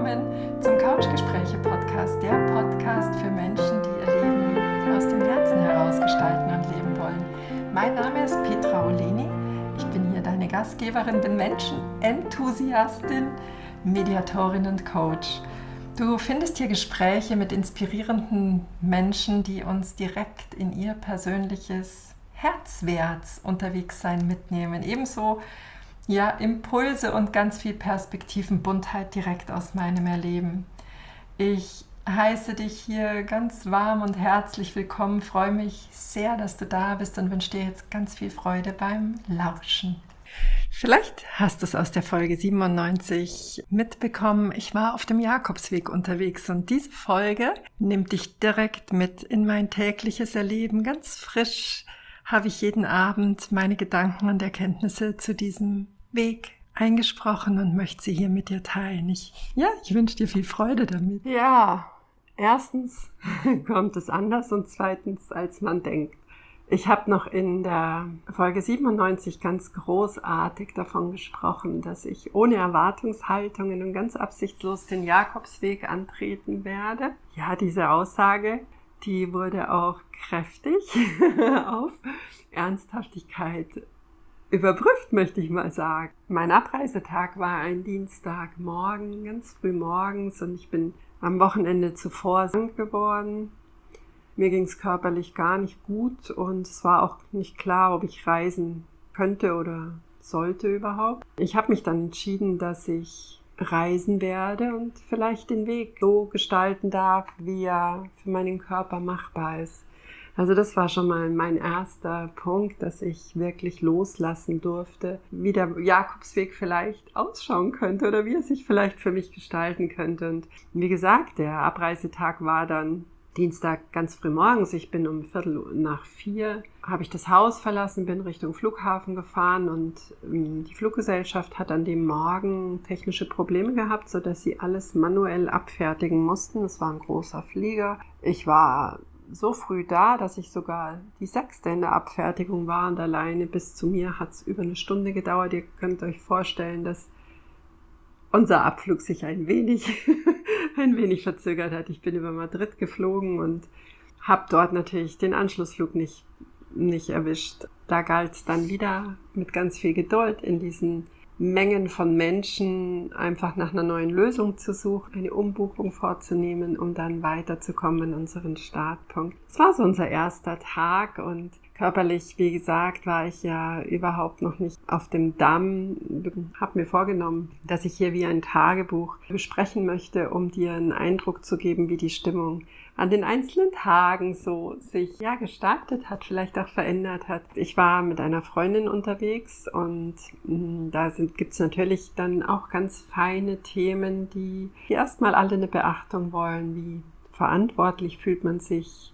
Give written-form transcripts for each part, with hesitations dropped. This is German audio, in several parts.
willkommen zum Couchgespräche-Podcast, der Podcast für Menschen, die ihr Leben aus dem Herzen heraus gestalten und leben wollen. Mein Name ist Petra Oleni, ich bin hier deine Gastgeberin, bin Menschenenthusiastin, Mediatorin und Coach. Du findest hier Gespräche mit inspirierenden Menschen, die uns direkt in ihr persönliches Herzwärts Unterwegssein mitnehmen. Ebenso Impulse und ganz viel Perspektivenbuntheit direkt aus meinem Erleben. Ich heiße dich hier ganz warm und herzlich willkommen, freue mich sehr, dass du da bist und wünsche dir jetzt ganz viel Freude beim Lauschen. Vielleicht hast du es aus der Folge 97 mitbekommen. Ich war auf dem Jakobsweg unterwegs und diese Folge nimmt dich direkt mit in mein tägliches Erleben. Ganz frisch habe ich jeden Abend meine Gedanken und Erkenntnisse zu diesem Weg eingesprochen und möchte sie hier mit dir teilen. Ich wünsche dir viel Freude damit. Ja, erstens kommt es anders und zweitens, als man denkt. Ich habe noch in der Folge 97 ganz großartig davon gesprochen, dass ich ohne Erwartungshaltungen und ganz absichtslos den Jakobsweg antreten werde. Ja, diese Aussage, die wurde auch kräftig auf Ernsthaftigkeit überprüft, möchte ich mal sagen. Mein Abreisetag war ein Dienstagmorgen, ganz früh morgens, und ich bin am Wochenende zuvor krank geworden. Mir ging es körperlich gar nicht gut und es war auch nicht klar, ob ich reisen könnte oder sollte überhaupt. Ich habe mich dann entschieden, dass ich reisen werde und vielleicht den Weg so gestalten darf, wie er für meinen Körper machbar ist. Also das war schon mal mein erster Punkt, dass ich wirklich loslassen durfte, wie der Jakobsweg vielleicht ausschauen könnte oder wie er sich vielleicht für mich gestalten könnte. Und wie gesagt, der Abreisetag war dann Dienstag ganz früh morgens. Ich bin um 3:45 habe ich das Haus verlassen, bin Richtung Flughafen gefahren und die Fluggesellschaft hat an dem Morgen technische Probleme gehabt, sodass sie alles manuell abfertigen mussten. Es war ein großer Flieger. Ich war so früh da, dass ich sogar die 6. in der Abfertigung war und alleine bis zu mir hat es über eine Stunde gedauert. Ihr könnt euch vorstellen, dass unser Abflug sich ein wenig verzögert hat. Ich bin über Madrid geflogen und habe dort natürlich den Anschlussflug nicht erwischt. Da galt es dann wieder mit ganz viel Geduld in diesen Mengen von Menschen einfach nach einer neuen Lösung zu suchen, eine Umbuchung vorzunehmen, um dann weiterzukommen in unseren Startpunkt. Es war so unser erster Tag und körperlich, wie gesagt, war ich ja überhaupt noch nicht auf dem Damm. Ich habe mir vorgenommen, dass ich hier wie ein Tagebuch besprechen möchte, um dir einen Eindruck zu geben, wie die Stimmung an den einzelnen Tagen so sich gestaltet hat, vielleicht auch verändert hat. Ich war mit einer Freundin unterwegs und da gibt's natürlich dann auch ganz feine Themen, die erstmal alle eine Beachtung wollen. Wie verantwortlich fühlt man sich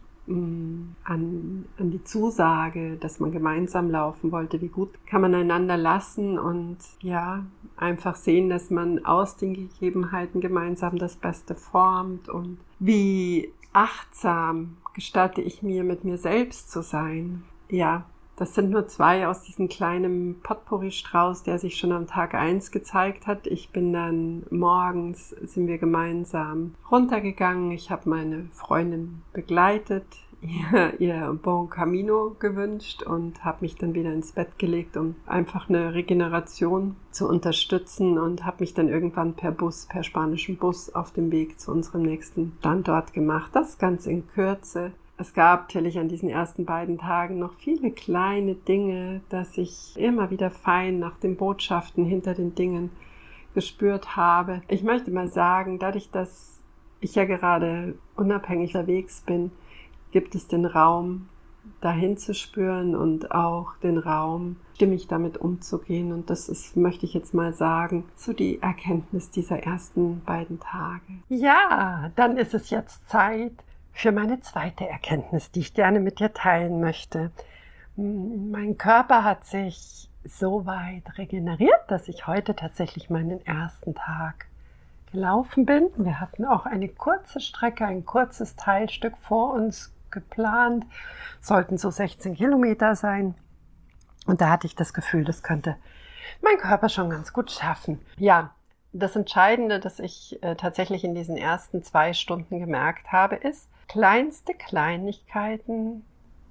an die Zusage, dass man gemeinsam laufen wollte, wie gut kann man einander lassen und einfach sehen, dass man aus den Gegebenheiten gemeinsam das Beste formt und wie achtsam gestatte ich mir, mit mir selbst zu sein. Ja, das sind nur 2 aus diesem kleinen Potpourri-Strauß, der sich schon am Tag 1 gezeigt hat. Ich bin dann morgens, sind wir gemeinsam runtergegangen. Ich habe meine Freundin begleitet, ihr Bon Camino gewünscht und habe mich dann wieder ins Bett gelegt, um einfach eine Regeneration zu unterstützen und habe mich dann irgendwann per spanischen Bus auf dem Weg zu unserem nächsten Standort gemacht. Das ganz in Kürze. Es gab natürlich an diesen ersten beiden Tagen noch viele kleine Dinge, dass ich immer wieder fein nach den Botschaften hinter den Dingen gespürt habe. Ich möchte mal sagen, dadurch, dass ich ja gerade unabhängig unterwegs bin, gibt es den Raum, dahin zu spüren und auch den Raum, stimmig damit umzugehen. Und das ist, möchte ich jetzt mal sagen, so die Erkenntnis dieser ersten beiden Tage. Ja, dann ist es jetzt Zeit für meine zweite Erkenntnis, die ich gerne mit dir teilen möchte. Mein Körper hat sich so weit regeneriert, dass ich heute tatsächlich meinen ersten Tag gelaufen bin. Wir hatten auch eine kurze Strecke, ein kurzes Teilstück vor uns geplant, sollten so 16 Kilometer sein. Und da hatte ich das Gefühl, das könnte mein Körper schon ganz gut schaffen. Ja, Das Entscheidende, das ich tatsächlich in diesen ersten 2 Stunden gemerkt habe, ist, kleinste Kleinigkeiten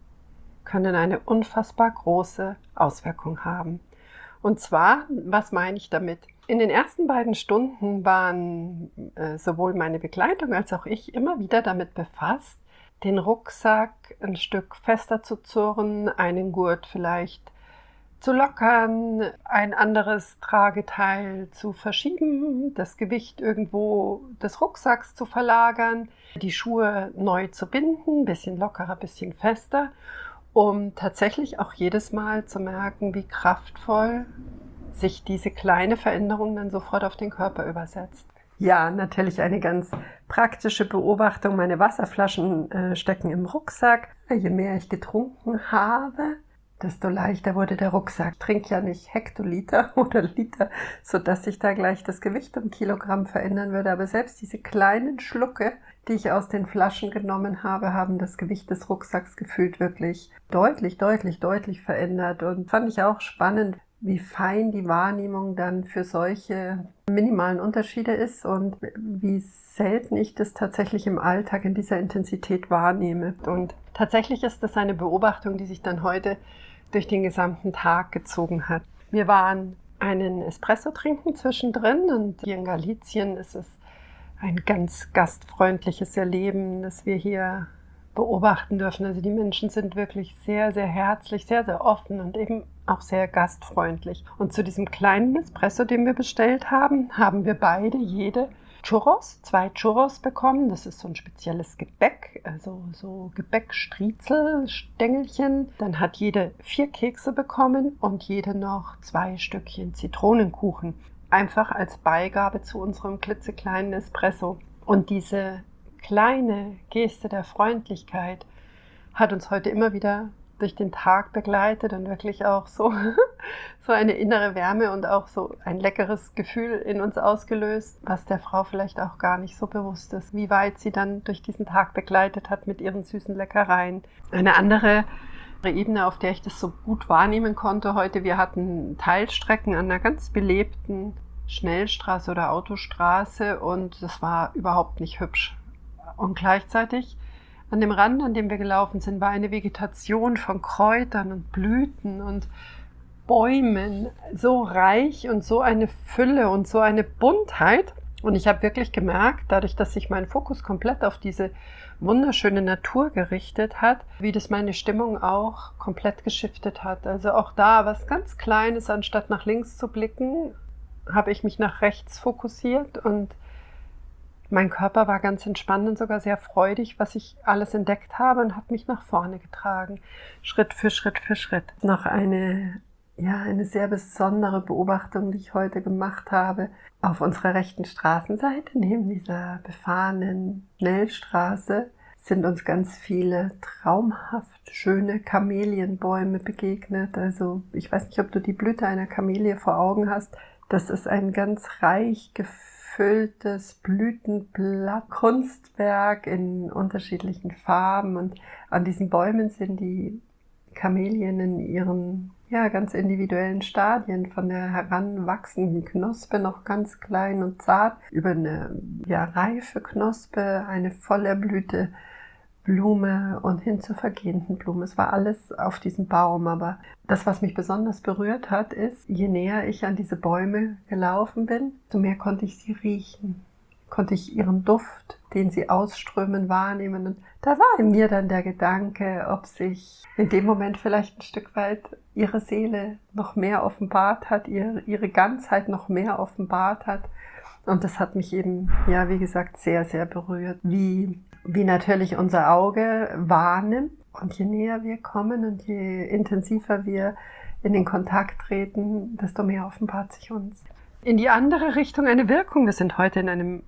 können eine unfassbar große Auswirkung haben. Und zwar, was meine ich damit? In den ersten 2 Stunden waren sowohl meine Begleitung als auch ich immer wieder damit befasst, den Rucksack ein Stück fester zu zurren, einen Gurt vielleicht zu lockern, ein anderes Trageteil zu verschieben, das Gewicht irgendwo des Rucksacks zu verlagern, die Schuhe neu zu binden, ein bisschen lockerer, ein bisschen fester, um tatsächlich auch jedes Mal zu merken, wie kraftvoll sich diese kleine Veränderung dann sofort auf den Körper übersetzt. Ja, natürlich eine ganz praktische Beobachtung. Meine Wasserflaschen stecken im Rucksack. Je mehr ich getrunken habe, desto leichter wurde der Rucksack. Ich trinke ja nicht Hektoliter oder Liter, sodass sich da gleich das Gewicht um Kilogramm verändern würde. Aber selbst diese kleinen Schlucke, die ich aus den Flaschen genommen habe, haben das Gewicht des Rucksacks gefühlt wirklich deutlich verändert. Und fand ich auch spannend, wie fein die Wahrnehmung dann für solche minimalen Unterschiede ist und wie selten ich das tatsächlich im Alltag in dieser Intensität wahrnehme. Und tatsächlich ist das eine Beobachtung, die sich dann heute durch den gesamten Tag gezogen hat. Wir waren einen Espresso trinken zwischendrin und hier in Galicien ist es ein ganz gastfreundliches Erleben, das wir hier beobachten dürfen. Also die Menschen sind wirklich sehr herzlich, sehr offen und eben auch sehr gastfreundlich. Und zu diesem kleinen Espresso, den wir bestellt haben, haben wir beide jede Churros, 2 Churros bekommen. Das ist so ein spezielles Gebäck, also so Gebäckstriezel, Stängelchen. Dann hat jede 4 Kekse bekommen und jede noch 2 Stückchen Zitronenkuchen. Einfach als Beigabe zu unserem klitzekleinen Espresso. Und diese kleine Geste der Freundlichkeit hat uns heute immer wieder durch den Tag begleitet und wirklich auch so eine innere Wärme und auch so ein leckeres Gefühl in uns ausgelöst, was der Frau vielleicht auch gar nicht so bewusst ist, wie weit sie dann durch diesen Tag begleitet hat mit ihren süßen Leckereien. Eine andere Ebene, auf der ich das so gut wahrnehmen konnte heute, wir hatten Teilstrecken an einer ganz belebten Schnellstraße oder Autostraße und das war überhaupt nicht hübsch. Und gleichzeitig an dem Rand, an dem wir gelaufen sind, war eine Vegetation von Kräutern und Blüten und Bäumen, so reich und so eine Fülle und so eine Buntheit. Und ich habe wirklich gemerkt, dadurch, dass sich mein Fokus komplett auf diese wunderschöne Natur gerichtet hat, wie das meine Stimmung auch komplett geschiftet hat. Also auch da was ganz Kleines, anstatt nach links zu blicken, habe ich mich nach rechts fokussiert und mein Körper war ganz entspannt und sogar sehr freudig, was ich alles entdeckt habe und hat mich nach vorne getragen, Schritt für Schritt für Schritt. Noch eine sehr besondere Beobachtung, die ich heute gemacht habe. Auf unserer rechten Straßenseite, neben dieser befahrenen Schnellstraße, sind uns ganz viele traumhaft schöne Kamelienbäume begegnet. Also ich weiß nicht, ob du die Blüte einer Kamelie vor Augen hast. Das ist ein ganz reich gefülltes Blütenblatt, Kunstwerk in unterschiedlichen Farben. Und an diesen Bäumen sind die Kamelien in ihren ganz individuellen Stadien, von der heranwachsenden Knospe noch ganz klein und zart, über eine reife Knospe, eine voll erblühte Blume und hin zur vergehenden Blume. Es war alles auf diesem Baum, aber das, was mich besonders berührt hat, ist, je näher ich an diese Bäume gelaufen bin, desto mehr konnte ich sie riechen, konnte ich ihren Duft, den sie ausströmen, wahrnehmen. Und da war in mir dann der Gedanke, ob sich in dem Moment vielleicht ein Stück weit ihre Seele noch mehr offenbart hat, ihre Ganzheit noch mehr offenbart hat. Und das hat mich eben, wie gesagt, sehr berührt, wie natürlich unser Auge wahrnimmt. Und je näher wir kommen und je intensiver wir in den Kontakt treten, desto mehr offenbart sich uns. In die andere Richtung eine Wirkung. Wir sind heute in einem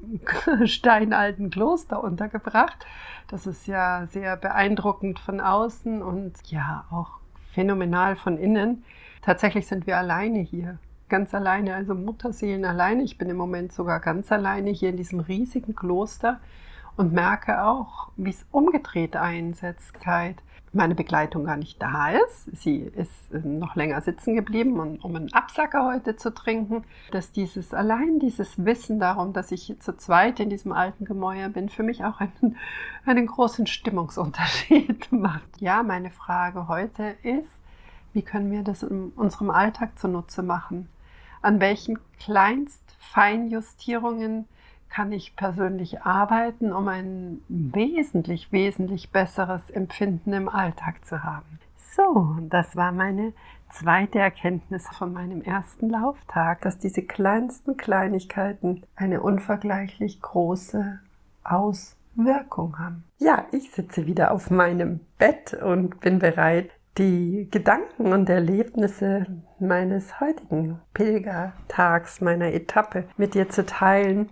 steinalten Kloster untergebracht. Das ist ja sehr beeindruckend von außen und auch phänomenal von innen. Tatsächlich sind wir alleine hier. Ganz alleine, also Mutterseelen alleine. Ich bin im Moment sogar ganz alleine hier in diesem riesigen Kloster und merke auch, wie es umgedreht einsetzt. meine Begleitung gar nicht da ist. Sie ist noch länger sitzen geblieben, um einen Absacker heute zu trinken. Dass dieses Wissen darum, dass ich zu zweit in diesem alten Gemäuer bin, für mich auch einen großen Stimmungsunterschied macht. Ja, meine Frage heute ist, wie können wir das in unserem Alltag zunutze machen? An welchen Feinjustierungen kann ich persönlich arbeiten, um ein wesentlich besseres Empfinden im Alltag zu haben. So, das war meine zweite Erkenntnis von meinem ersten Lauftag, dass diese kleinsten Kleinigkeiten eine unvergleichlich große Auswirkung haben. Ja, ich sitze wieder auf meinem Bett und bin bereit, die Gedanken und Erlebnisse meines heutigen Pilgertags, meiner Etappe mit dir zu teilen.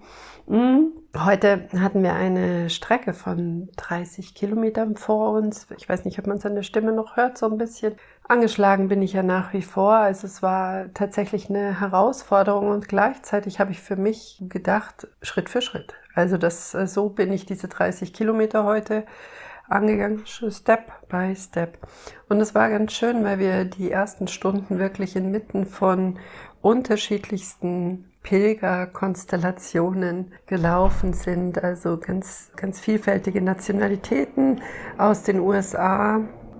Heute hatten wir eine Strecke von 30 Kilometern vor uns. Ich weiß nicht, ob man es an der Stimme noch hört, so ein bisschen. Angeschlagen bin ich ja nach wie vor. Also es war tatsächlich eine Herausforderung und gleichzeitig habe ich für mich gedacht, Schritt für Schritt. Also so bin ich diese 30 Kilometer heute angegangen, Step by Step. Und es war ganz schön, weil wir die ersten Stunden wirklich inmitten von unterschiedlichsten Pilgerkonstellationen gelaufen sind, also ganz vielfältige Nationalitäten aus den USA.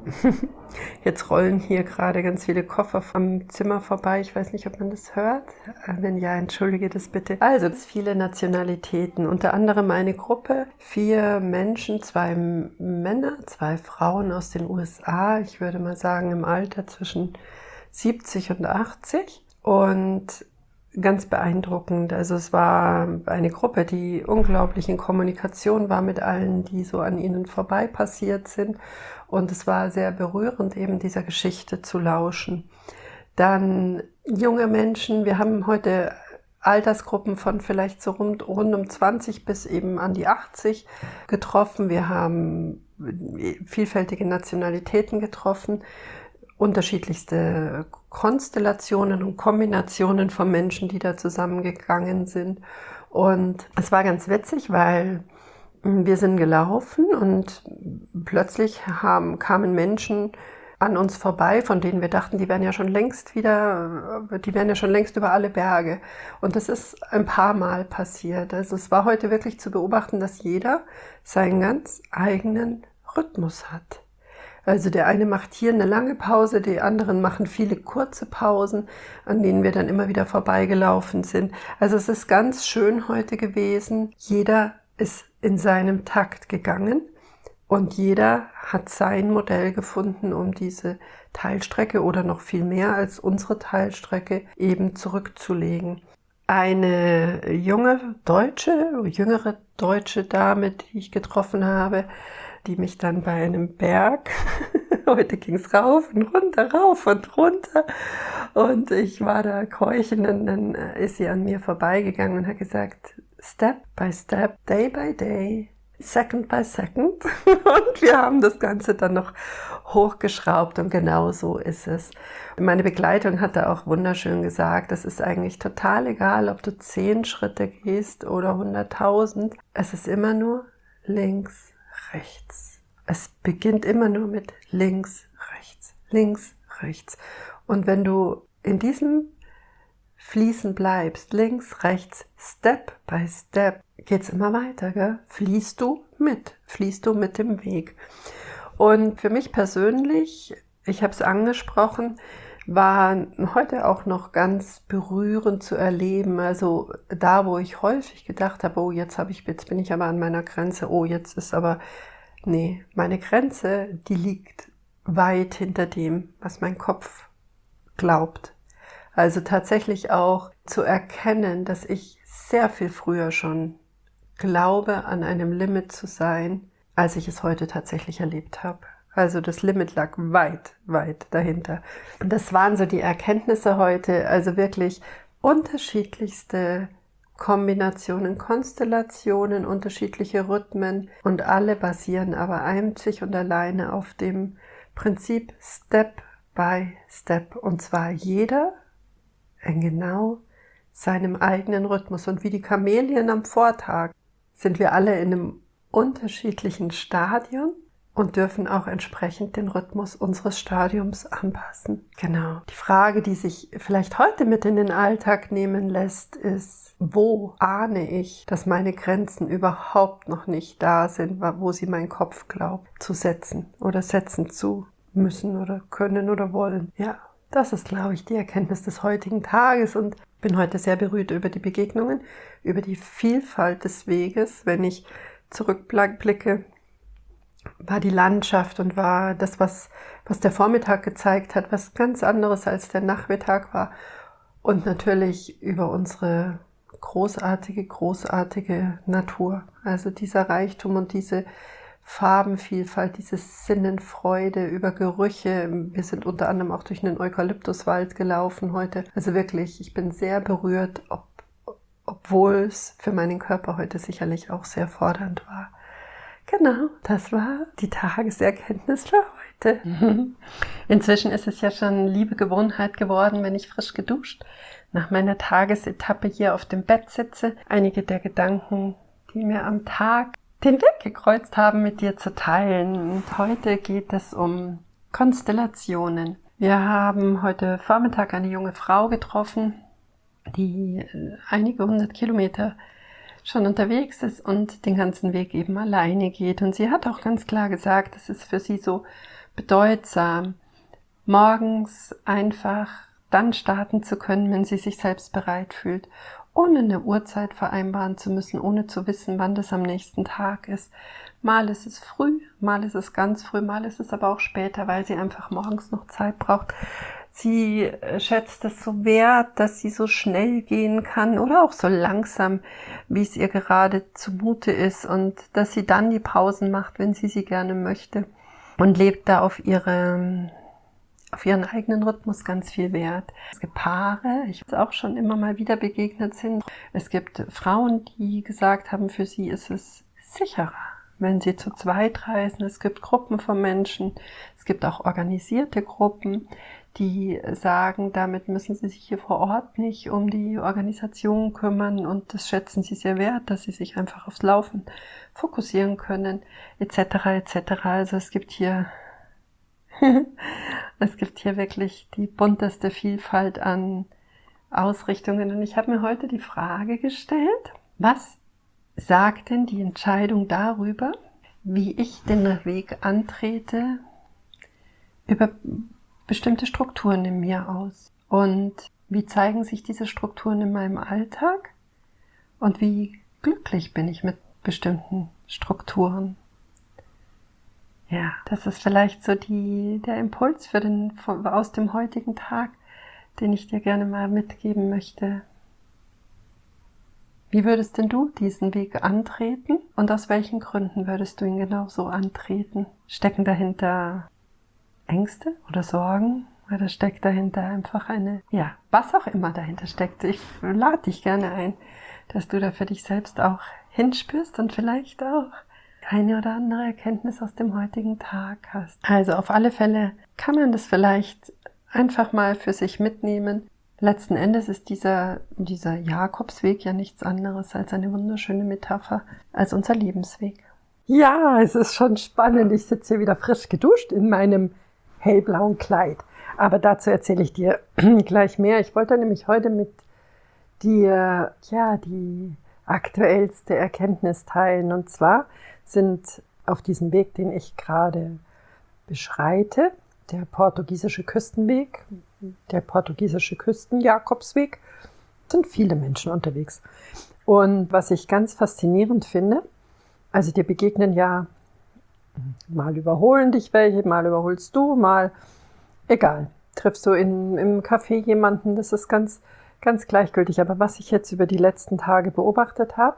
Jetzt rollen hier gerade ganz viele Koffer am Zimmer vorbei. Ich weiß nicht, ob man das hört. Wenn ja, entschuldige das bitte. Also viele Nationalitäten, unter anderem eine Gruppe, 4 Menschen, 2 Männer, 2 Frauen aus den USA. Ich würde mal sagen im Alter zwischen 70 und 80. Und ganz beeindruckend. Also es war eine Gruppe, die unglaublich in Kommunikation war mit allen, die so an ihnen vorbei passiert sind. Und es war sehr berührend, eben dieser Geschichte zu lauschen. Dann junge Menschen. Wir haben heute Altersgruppen von vielleicht so rund um 20 bis eben an die 80 getroffen. Wir haben vielfältige Nationalitäten getroffen. Unterschiedlichste Konstellationen und Kombinationen von Menschen, die da zusammengegangen sind. Und es war ganz witzig, weil wir sind gelaufen und plötzlich kamen Menschen an uns vorbei, von denen wir dachten, die wären ja schon längst über alle Berge. Und das ist ein paar Mal passiert. Also es war heute wirklich zu beobachten, dass jeder seinen ganz eigenen Rhythmus hat. Also der eine macht hier eine lange Pause, die anderen machen viele kurze Pausen, an denen wir dann immer wieder vorbeigelaufen sind. Also es ist ganz schön heute gewesen. Jeder ist in seinem Takt gegangen und jeder hat sein Modell gefunden, um diese Teilstrecke oder noch viel mehr als unsere Teilstrecke eben zurückzulegen. Eine jüngere deutsche Dame, die ich getroffen habe, die mich dann bei einem Berg, heute ging's rauf und runter, und ich war da keuchend und dann ist sie an mir vorbeigegangen und hat gesagt, Step by Step, Day by Day, Second by Second, und wir haben das Ganze dann noch hochgeschraubt und genau so ist es. Meine Begleitung hat da auch wunderschön gesagt, es ist eigentlich total egal, ob du 10 Schritte gehst oder 100.000, es ist immer nur links, rechts. Es beginnt immer nur mit links, rechts. Und wenn du in diesem Fließen bleibst, links, rechts, Step by Step, geht's immer weiter, gell? Fließt du mit dem Weg. Und für mich persönlich, ich habe es angesprochen, war heute auch noch ganz berührend zu erleben. Also da, wo ich häufig gedacht habe, oh, jetzt bin ich aber an meiner Grenze, oh, jetzt ist aber, nee, meine Grenze, die liegt weit hinter dem, was mein Kopf glaubt. Also tatsächlich auch zu erkennen, dass ich sehr viel früher schon glaube, an einem Limit zu sein, als ich es heute tatsächlich erlebt habe. Also das Limit lag weit dahinter. Und das waren so die Erkenntnisse heute, also wirklich unterschiedlichste Kombinationen, Konstellationen, unterschiedliche Rhythmen und alle basieren aber einzig und alleine auf dem Prinzip Step by Step. Und zwar jeder in genau seinem eigenen Rhythmus. Und wie die Chamäleon am Vortag sind wir alle in einem unterschiedlichen Stadion und dürfen auch entsprechend den Rhythmus unseres Stadiums anpassen. Genau. Die Frage, die sich vielleicht heute mit in den Alltag nehmen lässt, ist, wo ahne ich, dass meine Grenzen überhaupt noch nicht da sind, wo sie mein Kopf glaubt zu setzen oder setzen zu müssen oder können oder wollen. Ja, das ist, glaube ich, die Erkenntnis des heutigen Tages und bin heute sehr berührt über die Begegnungen, über die Vielfalt des Weges. Wenn ich zurückblicke, war die Landschaft und war das, was der Vormittag gezeigt hat, was ganz anderes als der Nachmittag war. Und natürlich über unsere großartige Natur. Also dieser Reichtum und diese Farbenvielfalt, diese Sinnenfreude über Gerüche. Wir sind unter anderem auch durch einen Eukalyptuswald gelaufen heute. Also wirklich, ich bin sehr berührt, obwohl es für meinen Körper heute sicherlich auch sehr fordernd war. Genau, das war die Tageserkenntnis für heute. Inzwischen ist es ja schon liebe Gewohnheit geworden, wenn ich frisch geduscht nach meiner Tagesetappe hier auf dem Bett sitze, einige der Gedanken, die mir am Tag den Weg gekreuzt haben, mit dir zu teilen. Und heute geht es um Konstellationen. Wir haben heute Vormittag eine junge Frau getroffen, die einige 100 Kilometer schon unterwegs ist und den ganzen Weg eben alleine geht. Und sie hat auch ganz klar gesagt, es ist für sie so bedeutsam, morgens einfach dann starten zu können, wenn sie sich selbst bereit fühlt, ohne eine Uhrzeit vereinbaren zu müssen, ohne zu wissen, wann das am nächsten Tag ist. Mal ist es früh, mal ist es ganz früh, mal ist es aber auch später, weil sie einfach morgens noch Zeit braucht. Sie schätzt es so wert, dass sie so schnell gehen kann oder auch so langsam, wie es ihr gerade zumute ist und dass sie dann die Pausen macht, wenn sie gerne möchte und lebt da auf ihren eigenen Rhythmus ganz viel Wert. Es gibt Paare, ich jetzt auch schon immer mal wieder begegnet sind. Es gibt Frauen, die gesagt haben, für sie ist es sicherer, wenn sie zu zweit reisen. Es gibt Gruppen von Menschen, es gibt auch organisierte Gruppen, die sagen, damit müssen sie sich hier vor Ort nicht um die Organisation kümmern und das schätzen sie sehr wert, dass sie sich einfach aufs Laufen fokussieren können, etc. etc. Also es gibt hier wirklich die bunteste Vielfalt an Ausrichtungen. Und ich habe mir heute die Frage gestellt, was sagt denn die Entscheidung darüber, wie ich den Weg antrete, über bestimmte Strukturen in mir aus? Und wie zeigen sich diese Strukturen in meinem Alltag? Und wie glücklich bin ich mit bestimmten Strukturen? Ja, das ist vielleicht so der Impuls aus dem heutigen Tag, den ich dir gerne mal mitgeben möchte. Wie würdest denn du diesen Weg antreten und aus welchen Gründen würdest du ihn genau so antreten? Stecken dahinter Ängste oder Sorgen oder steckt dahinter einfach was auch immer dahinter steckt? Ich lade dich gerne ein, dass du da für dich selbst auch hinspürst und vielleicht auch eine oder andere Erkenntnis aus dem heutigen Tag hast. Also auf alle Fälle kann man das vielleicht einfach mal für sich mitnehmen. Letzten Endes ist dieser Jakobsweg ja nichts anderes als eine wunderschöne Metapher als unser Lebensweg. Ja, es ist schon spannend. Ich sitze hier wieder frisch geduscht in meinem hellblauen Kleid. Aber dazu erzähle ich dir gleich mehr. Ich wollte nämlich heute mit dir die aktuellste Erkenntnis teilen. Und zwar sind auf diesem Weg, den ich gerade beschreite, der portugiesische Küstenweg, der portugiesische Küsten-Jakobsweg, sind viele Menschen unterwegs. Und was ich ganz faszinierend finde, also dir begegnen ja, mal überholen dich welche, mal überholst du, mal, egal, triffst du im Café jemanden, das ist ganz, ganz gleichgültig. Aber was ich jetzt über die letzten Tage beobachtet habe,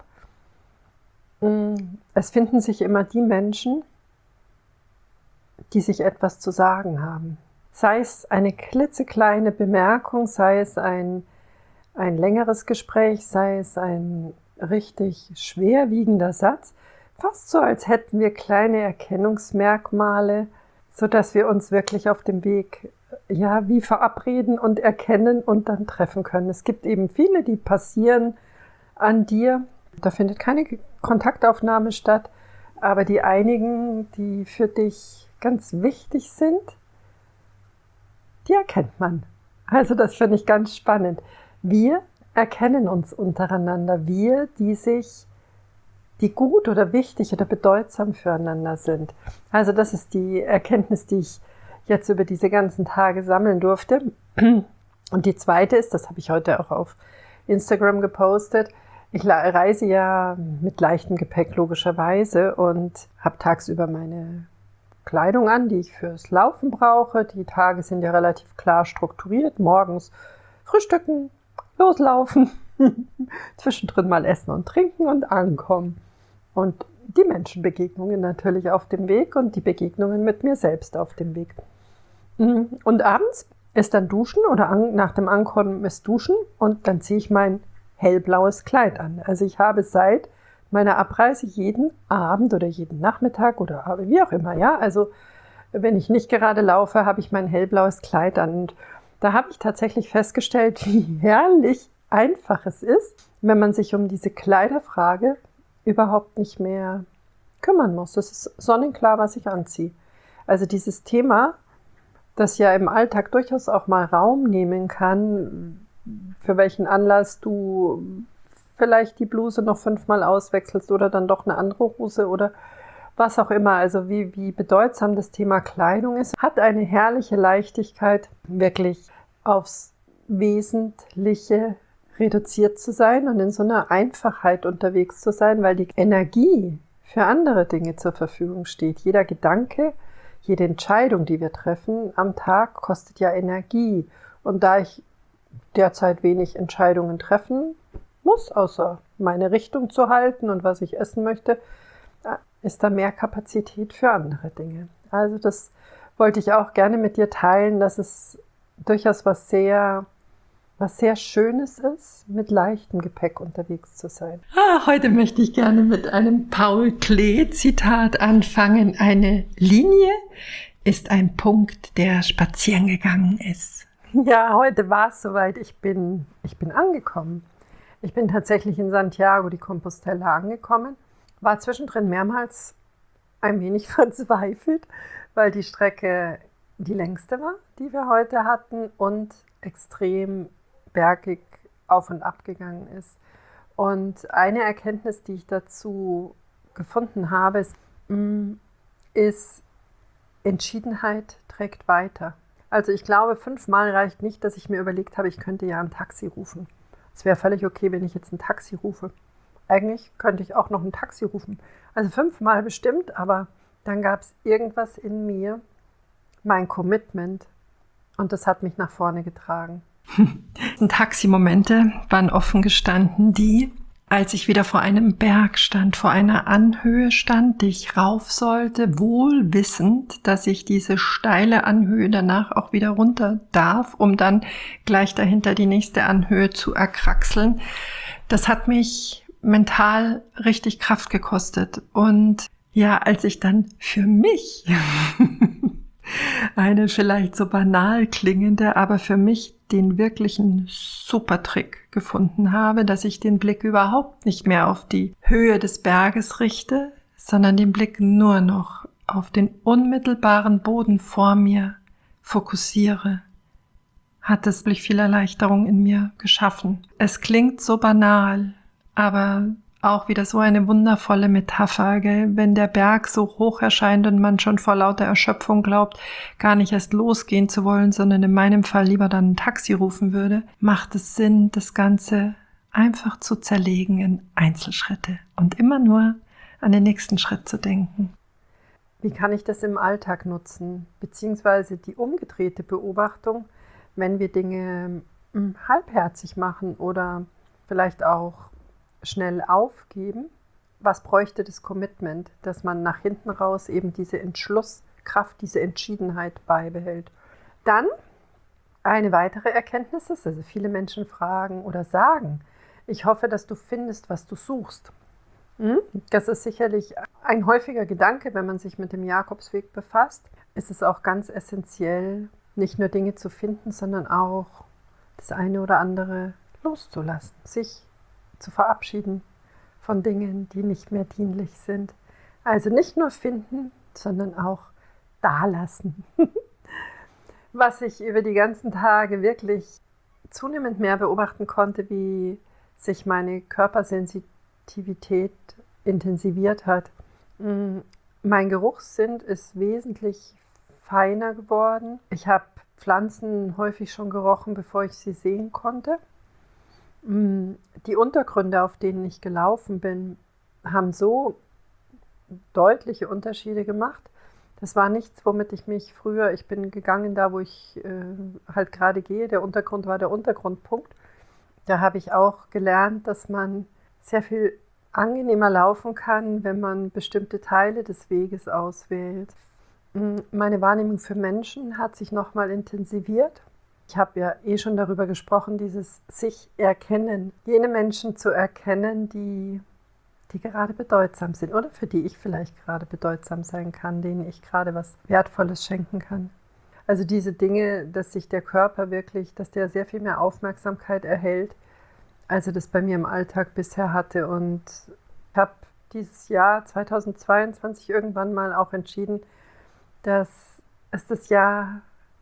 es finden sich immer die Menschen, die sich etwas zu sagen haben. Sei es eine klitzekleine Bemerkung, sei es ein längeres Gespräch, sei es ein richtig schwerwiegender Satz, fast so, als hätten wir kleine Erkennungsmerkmale, sodass wir uns wirklich auf dem Weg wie verabreden und erkennen und dann treffen können. Es gibt eben viele, die passieren an dir. Da findet keine Kontaktaufnahme statt. aber die einigen, die für dich ganz wichtig sind, die erkennt man. Also das finde ich ganz spannend. Wir erkennen uns untereinander, wir, die gut oder wichtig oder bedeutsam füreinander sind. Also das ist die Erkenntnis, die ich jetzt über diese ganzen Tage sammeln durfte. Und die zweite ist, das habe ich heute auch auf Instagram gepostet, ich reise ja mit leichtem Gepäck logischerweise und habe tagsüber meine Kleidung an, die ich fürs Laufen brauche. Die Tage sind ja relativ klar strukturiert. Morgens frühstücken, loslaufen, zwischendrin mal essen und trinken und ankommen. Und die Menschenbegegnungen natürlich auf dem Weg und die Begegnungen mit mir selbst auf dem Weg. Und abends ist dann Duschen oder nach dem Ankommen ist Duschen und dann ziehe ich mein hellblaues Kleid an. Also ich habe seit meiner Abreise jeden Abend oder jeden Nachmittag oder wie auch immer, ja, also wenn ich nicht gerade laufe, habe ich mein hellblaues Kleid an. Und da habe ich tatsächlich festgestellt, wie herrlich einfach es ist, wenn man sich um diese Kleiderfrage überhaupt nicht mehr kümmern muss. Das ist sonnenklar, was ich anziehe. Also dieses Thema, das ja im Alltag durchaus auch mal Raum nehmen kann, für welchen Anlass du vielleicht die Bluse noch 5-mal auswechselst oder dann doch eine andere Hose oder was auch immer. Also wie bedeutsam das Thema Kleidung ist, hat eine herrliche Leichtigkeit, wirklich aufs Wesentliche reduziert zu sein und in so einer Einfachheit unterwegs zu sein, weil die Energie für andere Dinge zur Verfügung steht. Jeder Gedanke, jede Entscheidung, die wir treffen am Tag, kostet ja Energie. Und da ich derzeit wenig Entscheidungen treffen muss, außer meine Richtung zu halten und was ich essen möchte, ist da mehr Kapazität für andere Dinge. Also das wollte ich auch gerne mit dir teilen, dass es durchaus was sehr Schönes ist, mit leichtem Gepäck unterwegs zu sein. Heute möchte ich gerne mit einem Paul Klee-Zitat anfangen. Eine Linie ist ein Punkt, der spazieren gegangen ist. Ja, heute war es soweit. Ich bin angekommen. Ich bin tatsächlich in Santiago de Compostela angekommen. War zwischendrin mehrmals ein wenig verzweifelt, weil die Strecke die längste war, die wir heute hatten und extrem bergig auf und ab gegangen ist. Und eine Erkenntnis, die ich dazu gefunden habe, ist Entschiedenheit trägt weiter. Also ich glaube, 5-mal reicht nicht, dass ich mir überlegt habe, ich könnte ja ein Taxi rufen. Es wäre völlig okay, wenn ich jetzt ein Taxi rufe. Eigentlich könnte ich auch noch ein Taxi rufen. Also 5-mal bestimmt, aber dann gab es irgendwas in mir, mein Commitment, und das hat mich nach vorne getragen. Taximomente waren offen gestanden, die, als ich wieder vor einem Berg stand, vor einer Anhöhe stand, die ich rauf sollte, wohl wissend, dass ich diese steile Anhöhe danach auch wieder runter darf, um dann gleich dahinter die nächste Anhöhe zu erkraxeln. Das hat mich mental richtig Kraft gekostet. Und ja, als ich dann für mich eine vielleicht so banal klingende, aber für mich den wirklichen Supertrick gefunden habe, dass ich den Blick überhaupt nicht mehr auf die Höhe des Berges richte, sondern den Blick nur noch auf den unmittelbaren Boden vor mir fokussiere, hat es viel Erleichterung in mir geschaffen. Es klingt so banal, aber auch wieder so eine wundervolle Metapher, gell? Wenn der Berg so hoch erscheint und man schon vor lauter Erschöpfung glaubt, gar nicht erst losgehen zu wollen, sondern in meinem Fall lieber dann ein Taxi rufen würde, macht es Sinn, das Ganze einfach zu zerlegen in Einzelschritte und immer nur an den nächsten Schritt zu denken. Wie kann ich das im Alltag nutzen? Beziehungsweise die umgedrehte Beobachtung, wenn wir Dinge halbherzig machen oder vielleicht auch schnell aufgeben. Was bräuchte das Commitment, dass man nach hinten raus eben diese Entschlusskraft, diese Entschiedenheit beibehält? Dann eine weitere Erkenntnis ist, also viele Menschen fragen oder sagen, ich hoffe, dass du findest, was du suchst. Das ist sicherlich ein häufiger Gedanke, wenn man sich mit dem Jakobsweg befasst. Es ist auch ganz essentiell, nicht nur Dinge zu finden, sondern auch das eine oder andere loszulassen, sich zu verabschieden von Dingen, die nicht mehr dienlich sind. Also nicht nur finden, sondern auch dalassen. Was ich über die ganzen Tage wirklich zunehmend mehr beobachten konnte, wie sich meine Körpersensitivität intensiviert hat. Mein Geruchssinn ist wesentlich feiner geworden. Ich habe Pflanzen häufig schon gerochen, bevor ich sie sehen konnte. Die Untergründe, auf denen ich gelaufen bin, haben so deutliche Unterschiede gemacht. Das war nichts, womit ich mich früher, ich bin gegangen da, wo ich halt gerade gehe, der Untergrund war der Untergrundpunkt. Da habe ich auch gelernt, dass man sehr viel angenehmer laufen kann, wenn man bestimmte Teile des Weges auswählt. Meine Wahrnehmung für Menschen hat sich nochmal intensiviert. Ich habe ja schon darüber gesprochen, dieses sich erkennen, jene Menschen zu erkennen, die gerade bedeutsam sind oder für die ich vielleicht gerade bedeutsam sein kann, denen ich gerade was Wertvolles schenken kann. Also diese Dinge, dass sich der Körper wirklich, dass der sehr viel mehr Aufmerksamkeit erhält, als er das bei mir im Alltag bisher hatte. Und ich habe dieses Jahr 2022 irgendwann mal auch entschieden, dass es das Jahr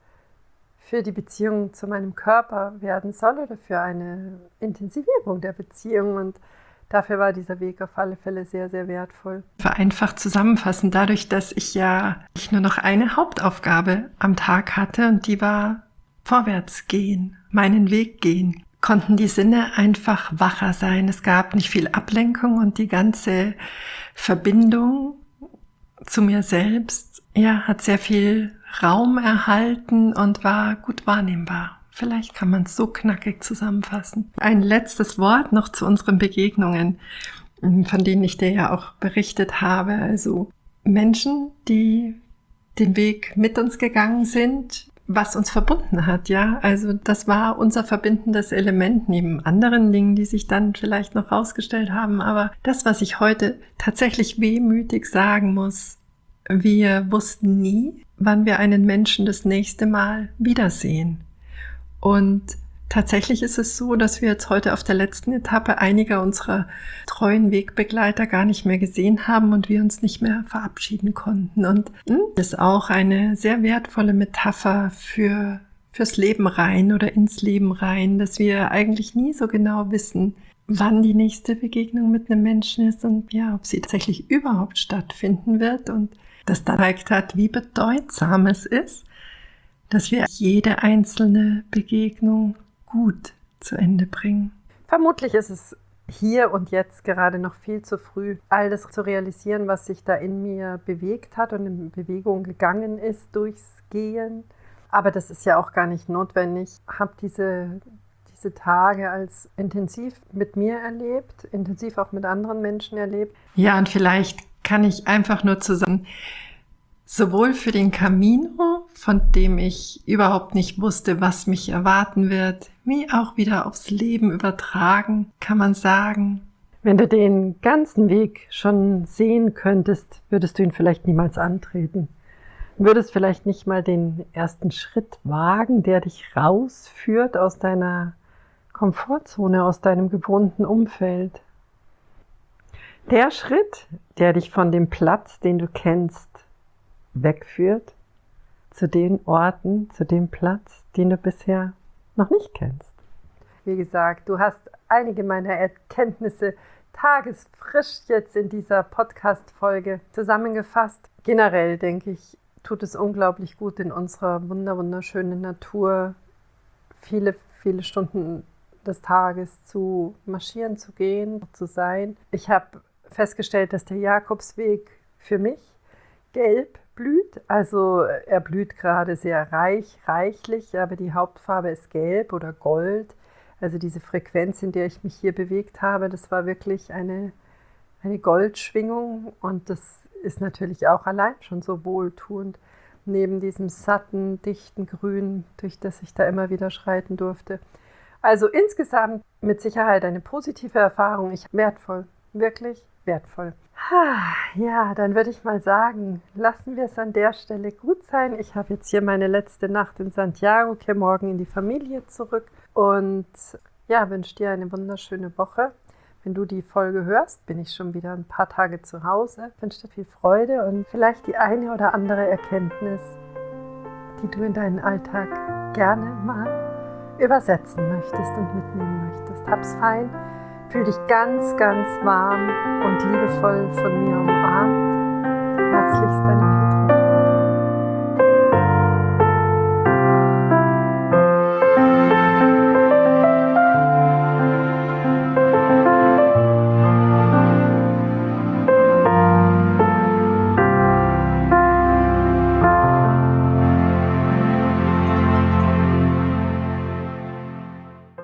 für die Beziehung zu meinem Körper werden soll oder für eine Intensivierung der Beziehung. Und dafür war dieser Weg auf alle Fälle sehr, sehr wertvoll. Vereinfacht zusammenfassen, dadurch, dass ich ja nicht nur noch eine Hauptaufgabe am Tag hatte und die war vorwärts gehen, meinen Weg gehen, konnten die Sinne einfach wacher sein. Es gab nicht viel Ablenkung und die ganze Verbindung zu mir selbst, hat sehr viel Raum erhalten und war gut wahrnehmbar. Vielleicht kann man es so knackig zusammenfassen. Ein letztes Wort noch zu unseren Begegnungen, von denen ich dir ja auch berichtet habe. Also Menschen, die den Weg mit uns gegangen sind, was uns verbunden hat, ja. Also das war unser verbindendes Element neben anderen Dingen, die sich dann vielleicht noch rausgestellt haben. Aber das, was ich heute tatsächlich wehmütig sagen muss, wir wussten nie, wann wir einen Menschen das nächste Mal wiedersehen. Und tatsächlich ist es so, dass wir jetzt heute auf der letzten Etappe einiger unserer treuen Wegbegleiter gar nicht mehr gesehen haben und wir uns nicht mehr verabschieden konnten. Und das ist auch eine sehr wertvolle Metapher fürs Leben rein oder ins Leben rein, dass wir eigentlich nie so genau wissen, wann die nächste Begegnung mit einem Menschen ist und ob sie tatsächlich überhaupt stattfinden wird. Und das zeigt hat, wie bedeutsam es ist, dass wir jede einzelne Begegnung gut zu Ende bringen. Vermutlich ist es hier und jetzt gerade noch viel zu früh, all das zu realisieren, was sich da in mir bewegt hat und in Bewegung gegangen ist durchs Gehen. Aber das ist ja auch gar nicht notwendig. Ich habe diese Tage als intensiv mit mir erlebt, intensiv auch mit anderen Menschen erlebt. Ja, und vielleicht kann ich einfach nur zusammen, sowohl für den Camino, von dem ich überhaupt nicht wusste, was mich erwarten wird, wie auch wieder aufs Leben übertragen, kann man sagen, wenn du den ganzen Weg schon sehen könntest, würdest du ihn vielleicht niemals antreten. Würdest vielleicht nicht mal den ersten Schritt wagen, der dich rausführt aus deiner Komfortzone, aus deinem gewohnten Umfeld. Der Schritt, der dich von dem Platz, den du kennst, wegführt zu den Orten, zu dem Platz, den du bisher noch nicht kennst. Wie gesagt, du hast einige meiner Erkenntnisse tagesfrisch jetzt in dieser Podcast-Folge zusammengefasst. Generell denke ich, tut es unglaublich gut, in unserer wunderschönen Natur viele, viele Stunden des Tages zu marschieren, zu gehen, zu sein. Ich habe festgestellt, dass der Jakobsweg für mich gelb blüht. Also er blüht gerade sehr reichlich, aber die Hauptfarbe ist gelb oder gold. Also diese Frequenz, in der ich mich hier bewegt habe, das war wirklich eine Goldschwingung und das ist natürlich auch allein schon so wohltuend, neben diesem satten, dichten Grün, durch das ich da immer wieder schreiten durfte. Also insgesamt mit Sicherheit eine positive Erfahrung. Wertvoll, wirklich wertvoll. Ja, dann würde ich mal sagen, lassen wir es an der Stelle gut sein. Ich habe jetzt hier meine letzte Nacht in Santiago, kehre morgen in die Familie zurück und wünsche dir eine wunderschöne Woche. Wenn du die Folge hörst, bin ich schon wieder ein paar Tage zu Hause. Ich wünsche dir viel Freude und vielleicht die eine oder andere Erkenntnis, die du in deinen Alltag gerne mal übersetzen möchtest und mitnehmen möchtest. Hab's fein, fühl dich ganz, ganz warm und liebevoll von mir umarmt. Herzlichst deine Petra.